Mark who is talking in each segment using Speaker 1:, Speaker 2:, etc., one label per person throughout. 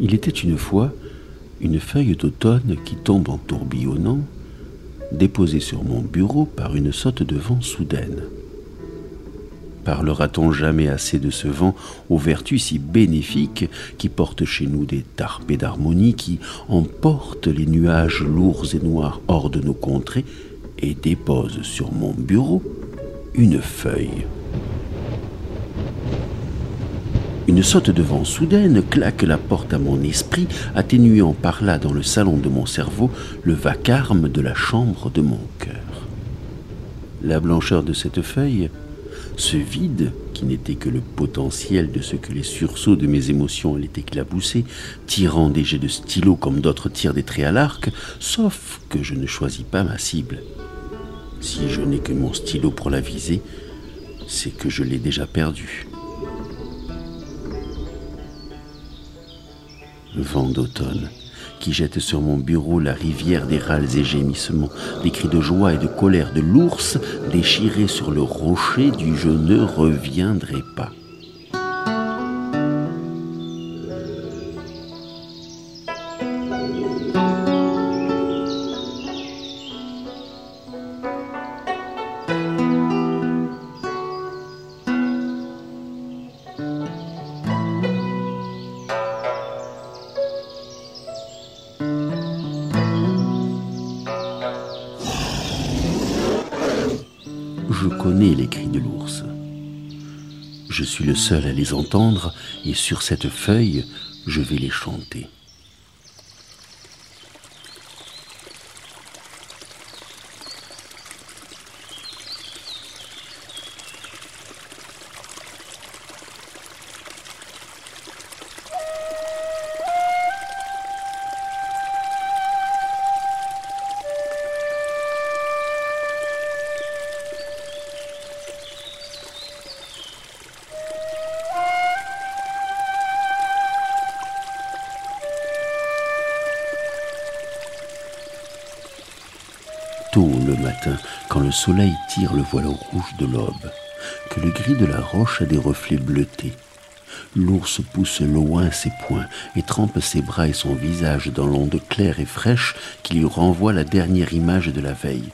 Speaker 1: Il était une fois une feuille d'automne qui tombe en tourbillonnant, déposée sur mon bureau par une saute de vent soudaine. Parlera-t-on jamais assez de ce vent aux vertus si bénéfiques qui portent chez nous des tarpées d'harmonie, qui emportent les nuages lourds et noirs hors de nos contrées et déposent sur mon bureau une feuille. Une saute de vent soudaine claque la porte à mon esprit, atténuant par là dans le salon de mon cerveau le vacarme de la chambre de mon cœur. La blancheur de cette feuille, ce vide qui n'était que le potentiel de ce que les sursauts de mes émotions allaient éclabousser, tirant des jets de stylo comme d'autres tirent des traits à l'arc, sauf que je ne choisis pas ma cible. Si je n'ai que mon stylo pour la viser, c'est que je l'ai déjà perdu. Vent d'automne, qui jette sur mon bureau la rivière des râles et gémissements, des cris de joie et de colère de l'ours déchiré sur le rocher du « je ne reviendrai pas ». Je connais les cris de l'ours. Je suis le seul à les entendre et sur cette feuille, je vais les chanter. Tôt le matin, quand le soleil tire le voile rouge de l'aube, que le gris de la roche a des reflets bleutés, l'ours pousse loin ses poings et trempe ses bras et son visage dans l'onde claire et fraîche qui lui renvoie la dernière image de la veille.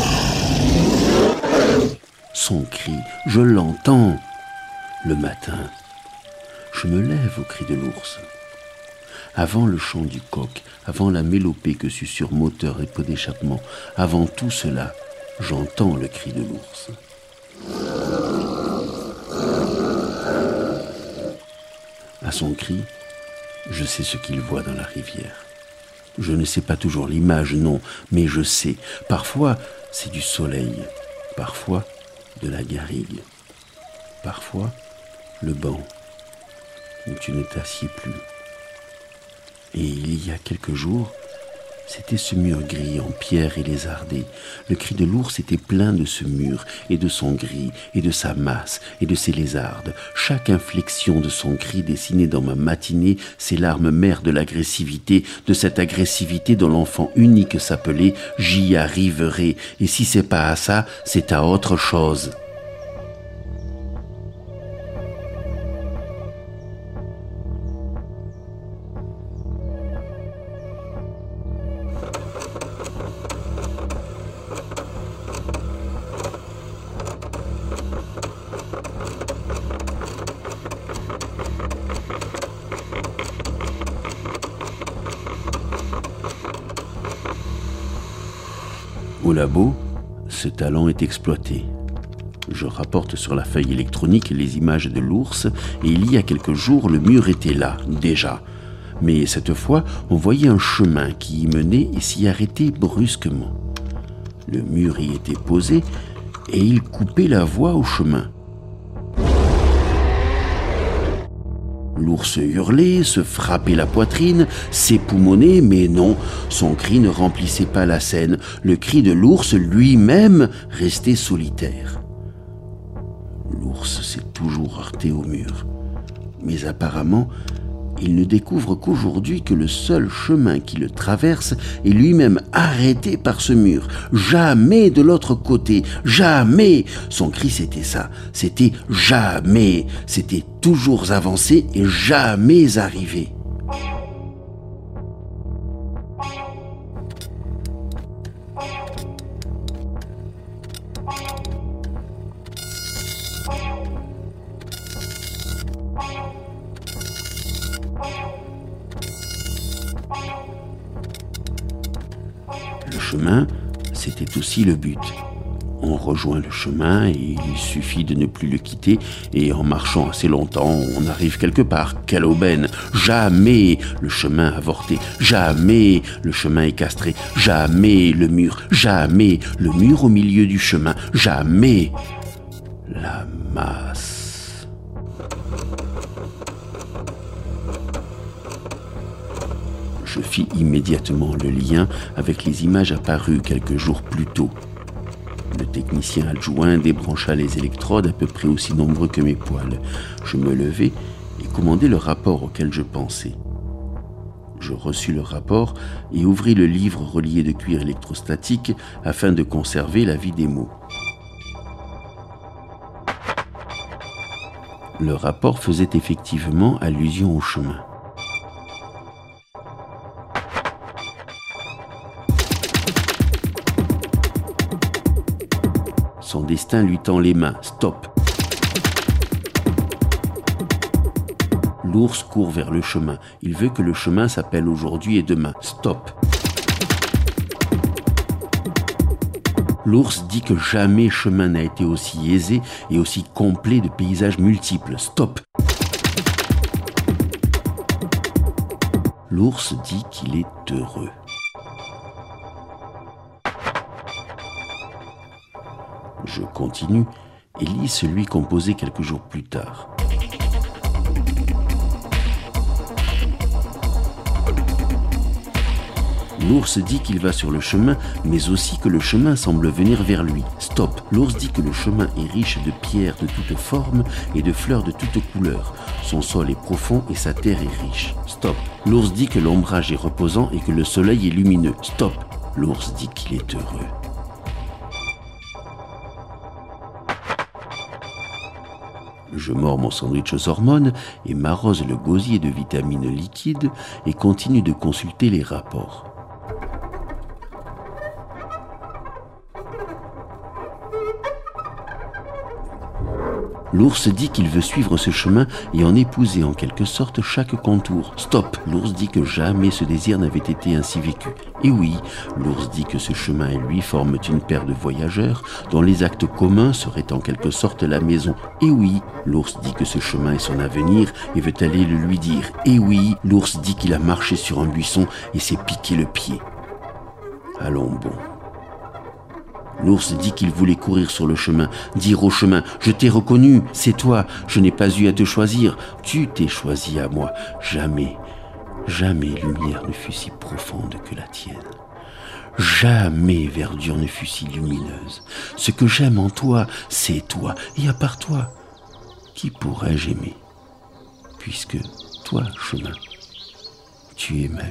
Speaker 1: Son cri, je l'entends. Le matin, je me lève au cri de l'ours. Avant le chant du coq, avant la mélopée que susurrent moteur et pot d'échappement, avant tout cela, j'entends le cri de l'ours. À son cri, je sais ce qu'il voit dans la rivière. Je ne sais pas toujours l'image, non, mais je sais. Parfois, c'est du soleil, parfois de la garrigue, parfois le banc où tu ne t'assieds plus. Et il y a quelques jours, c'était ce mur gris en pierre et lézardé. Le cri de l'ours était plein de ce mur, et de son gris, et de sa masse, et de ses lézardes. Chaque inflexion de son cri dessinait dans ma matinée ces larmes mères de l'agressivité, de cette agressivité dont l'enfant unique s'appelait « J'y arriverai ». Et si c'est pas à ça, c'est à autre chose. Au labo, ce talent est exploité. Je rapporte sur la feuille électronique les images de l'ours et il y a quelques jours, le mur était là, déjà. Mais cette fois, on voyait un chemin qui y menait et s'y arrêtait brusquement. Le mur y était posé et il coupait la voie au chemin. L'ours hurlait, se frappait la poitrine, s'époumonait, mais non, son cri ne remplissait pas la scène. Le cri de l'ours lui-même restait solitaire. L'ours s'est toujours heurté au mur. Mais apparemment, il ne découvre qu'aujourd'hui que le seul chemin qui le traverse est lui-même arrêté par ce mur. Jamais de l'autre côté, jamais. Son cri, c'était ça, c'était jamais. C'était toujours avancé et jamais arrivé. Le chemin, c'était aussi le but. On rejoint le chemin et il suffit de ne plus le quitter et en marchant assez longtemps, on arrive quelque part. Quelle aubaine! Jamais le chemin avorté, jamais le chemin est castré, jamais le mur au milieu du chemin, jamais la masse. Je fis immédiatement le lien avec les images apparues quelques jours plus tôt. Le technicien adjoint débrancha les électrodes à peu près aussi nombreux que mes poils. Je me levai et commandai le rapport auquel je pensais. Je reçus le rapport et ouvris le livre relié de cuir électrostatique afin de conserver la vie des mots. Le rapport faisait effectivement allusion au chemin. Son destin lui tend les mains. Stop. L'ours court vers le chemin. Il veut que le chemin s'appelle aujourd'hui et demain. Stop. L'ours dit que jamais chemin n'a été aussi aisé et aussi complet de paysages multiples. Stop. L'ours dit qu'il est heureux. Je continue et lis celui composé quelques jours plus tard. L'ours dit qu'il va sur le chemin, mais aussi que le chemin semble venir vers lui. Stop. L'ours dit que le chemin est riche de pierres de toutes formes et de fleurs de toutes couleurs. Son sol est profond et sa terre est riche. Stop. L'ours dit que l'ombrage est reposant et que le soleil est lumineux. Stop. L'ours dit qu'il est heureux. Je mords mon sandwich aux hormones et m'arrose le gosier de vitamines liquides et continue de consulter les rapports. L'ours dit qu'il veut suivre ce chemin et en épouser en quelque sorte chaque contour. Stop. L'ours dit que jamais ce désir n'avait été ainsi vécu. Et oui, l'ours dit que ce chemin et lui forment une paire de voyageurs dont les actes communs seraient en quelque sorte la maison. Et oui, l'ours dit que ce chemin est son avenir et veut aller le lui dire. Et oui, l'ours dit qu'il a marché sur un buisson et s'est piqué le pied. Allons bon. L'ours dit qu'il voulait courir sur le chemin, dire au chemin « Je t'ai reconnu, c'est toi, je n'ai pas eu à te choisir, tu t'es choisi à moi. Jamais, jamais lumière ne fut si profonde que la tienne. Jamais verdure ne fut si lumineuse. Ce que j'aime en toi, c'est toi, et à part toi, qui pourrais-je aimer? Puisque toi, chemin, tu es ma vie. »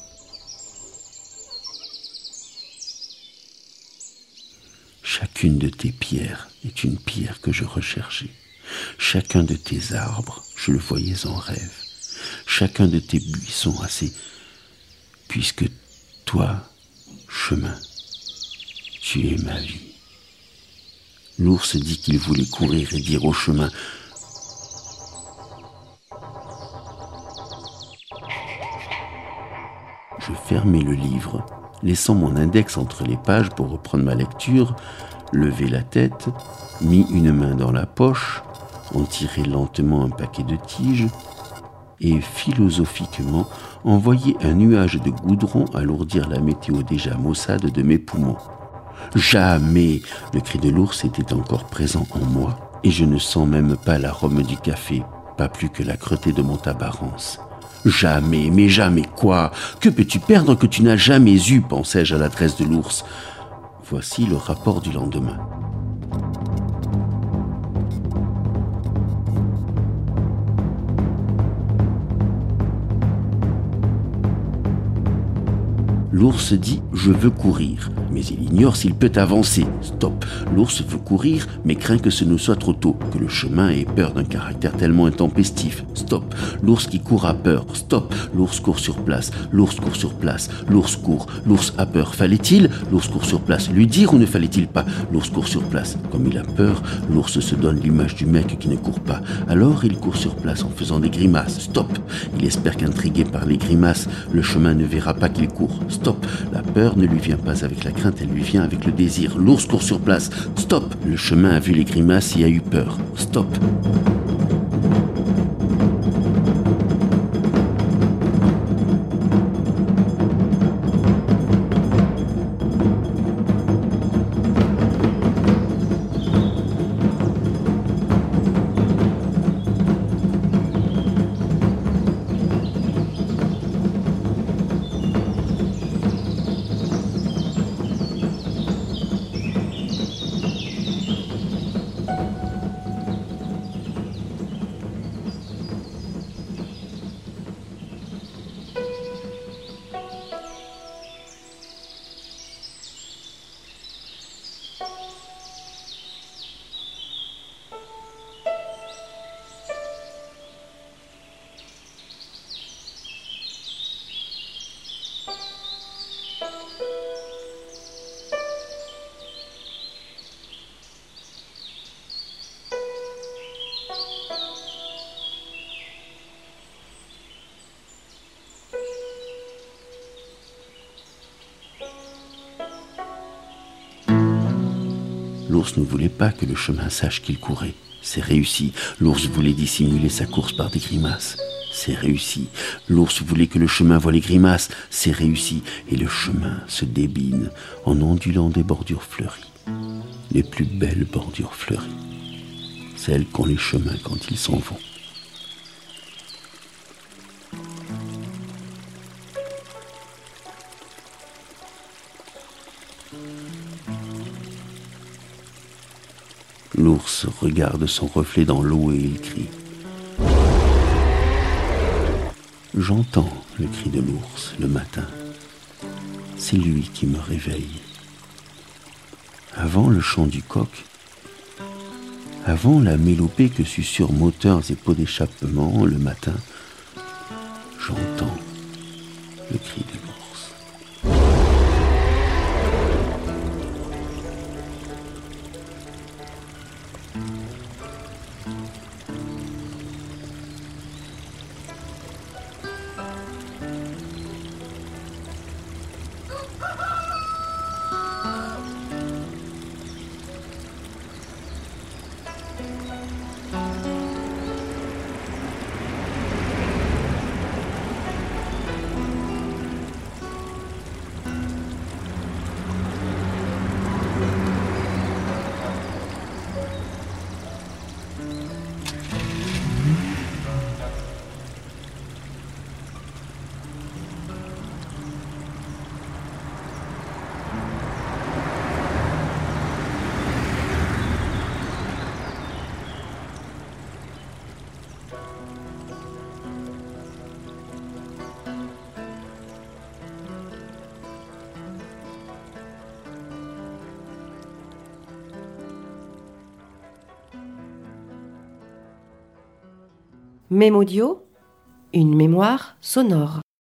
Speaker 1: Chacune de tes pierres est une pierre que je recherchais. Chacun de tes arbres, je le voyais en rêve. Chacun de tes buissons assez, puisque toi, chemin, tu es ma vie. L'ours dit qu'il voulait courir et dire au chemin « Je fermai le livre, laissant mon index entre les pages pour reprendre ma lecture, levai la tête, mis une main dans la poche, en tirai lentement un paquet de tiges et philosophiquement envoyai un nuage de goudron alourdir la météo déjà maussade de mes poumons. Jamais le cri de l'ours était encore présent en moi et je ne sens même pas l'arôme du café, pas plus que la crotté de mon tabarance. Jamais, mais jamais quoi? Que peux-tu perdre que tu n'as jamais eu, pensai-je à l'adresse de l'ours. Voici le rapport du lendemain. L'ours dit « Je veux courir », mais il ignore s'il peut avancer. Stop. L'ours veut courir, mais craint que ce ne soit trop tôt, que le chemin ait peur d'un caractère tellement intempestif. Stop. L'ours qui court a peur. Stop. L'ours court sur place. L'ours court sur place. L'ours court. L'ours a peur. Fallait-il, l'ours court sur place, lui dire ou ne fallait-il pas? L'ours court sur place. Comme il a peur, l'ours se donne l'image du mec qui ne court pas. Alors il court sur place en faisant des grimaces. Stop. Il espère qu'intrigué par les grimaces, le chemin ne verra pas qu'il court. Stop. La peur ne lui vient pas avec la crainte, elle lui vient avec le désir. L'ours court sur place. Stop. Le chemin a vu les grimaces et a eu peur. Stop. L'ours ne voulait pas que le chemin sache qu'il courait. C'est réussi. L'ours voulait dissimuler sa course par des grimaces. C'est réussi. L'ours voulait que le chemin voie les grimaces. C'est réussi. Et le chemin se débine en ondulant des bordures fleuries. Les plus belles bordures fleuries. Celles qu'ont les chemins quand ils s'en vont. L'ours regarde son reflet dans l'eau et il crie. J'entends le cri de l'ours le matin. C'est lui qui me réveille. Avant le chant du coq, avant la mélopée que susurrent moteurs et pots d'échappement le matin, j'entends le cri de l'ours.
Speaker 2: Mémodio, une mémoire sonore.